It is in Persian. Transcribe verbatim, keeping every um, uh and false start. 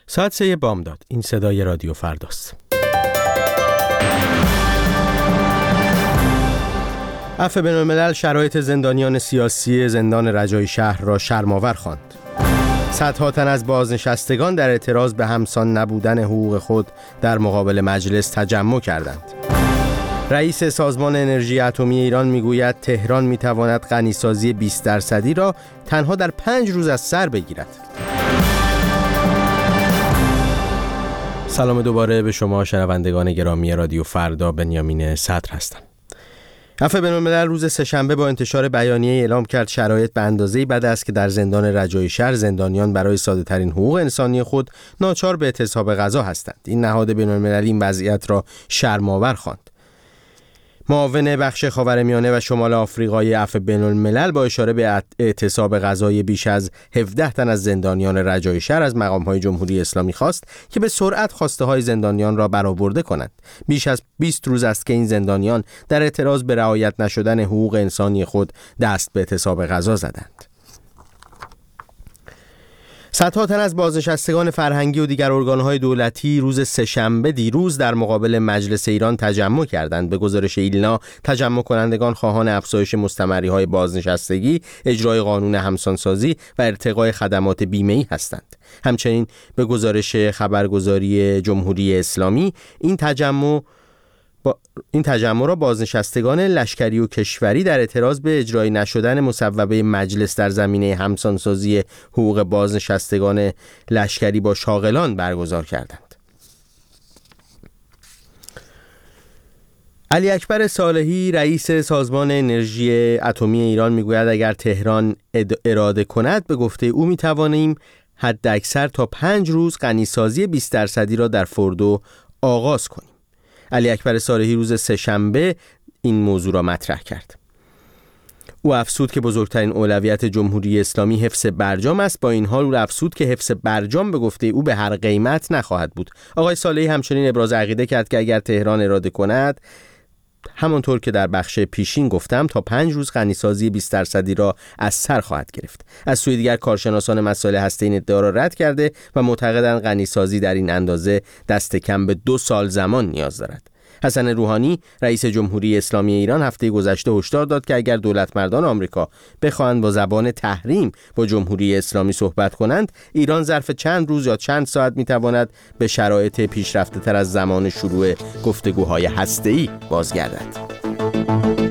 ساعت سه بامداد. این صدای رادیو فرداست. عفو بین‌الملل شرایط زندانیان سیاسی زندان رجایی شهر را شرم‌آور خواند. صدها تن از بازنشستگان در اعتراض به همسان نبودن حقوق خود در مقابل مجلس تجمع کردند. رئیس سازمان انرژی اتمی ایران میگوید تهران میتواند غنیسازی بیست درصدی را تنها در پنج روز از سر بگیرد. سلام دوباره به شما شنوندگان گرامی رادیو فردا. بنیامین صدر هستم. عفو بین‌الملل روز سه‌شنبه با انتشار بیانیه اعلام کرد شرایط به اندازه‌ای بد است که در زندان رجایی شهر زندانیان برای ساده‌ترین حقوق انسانی خود ناچار به اعتصاب غذا هستند. این نهاد بین‌المللی این وضعیت را شرم‌آور خواند. معاون بخش خاورمیانه و شمال آفریقای عفو بین‌الملل با اشاره به اعتصاب غذایی بیش از هفده تن از زندانیان رجایی شهر از مقام‌های جمهوری اسلامی خواست که به سرعت خواسته‌های زندانیان را برآورده کنند. بیش از بیست روز است که این زندانیان در اعتراض به رعایت نشدن حقوق انسانی خود دست به اعتصاب غذا زدند. صدها تن از بازنشستگان فرهنگی و دیگر ارگان‌های دولتی روز سه‌شنبه دیروز در مقابل مجلس ایران تجمع کردند. به گزارش ایلنا تجمع کنندگان خواهان افزایش مستمری‌های بازنشستگی، اجرای قانون همسانسازی و ارتقای خدمات بیمه‌ای هستند. همچنین به گزارش خبرگزاری جمهوری اسلامی این تجمع با این تجمع را بازنشستگان لشکری و کشوری در اعتراض به اجرای نشدن مصوبه مجلس در زمینه همسانسازی حقوق بازنشستگان لشکری با شاغلان برگزار کردند. علی اکبر صالحی رئیس سازمان انرژی اتمی ایران میگوید اگر تهران اراده کند به گفته او میتوانیم حد اکثر تا پنج روز غنیسازی بیست درصدی را در فردو آغاز کنیم. علی اکبر صالحی روز سه‌شنبه این موضوع را مطرح کرد. او افزود که بزرگترین اولویت جمهوری اسلامی حفظ برجام است. با این حال او افزود که حفظ برجام به گفته او به هر قیمت نخواهد بود. آقای صالحی همچنین ابراز عقیده کرد که اگر تهران اراده کند همانطور که در بخش پیشین گفتم تا پنج روز غنیسازی بیست درصدی را از سر خواهد گرفت. از سوی دیگر کارشناسان مسائل هسته این ادعا را رد کرده و معتقدند غنیسازی در این اندازه دست کم به دو سال زمان نیاز دارد. حسن روحانی رئیس جمهوری اسلامی ایران هفته گذشته هشدار داد که اگر دولتمردان آمریکا بخواهند با زبان تحریم با جمهوری اسلامی صحبت کنند، ایران ظرف چند روز یا چند ساعت میتواند به شرایط پیشرفته تر از زمان شروع گفتگوهای هسته‌ای بازگردد.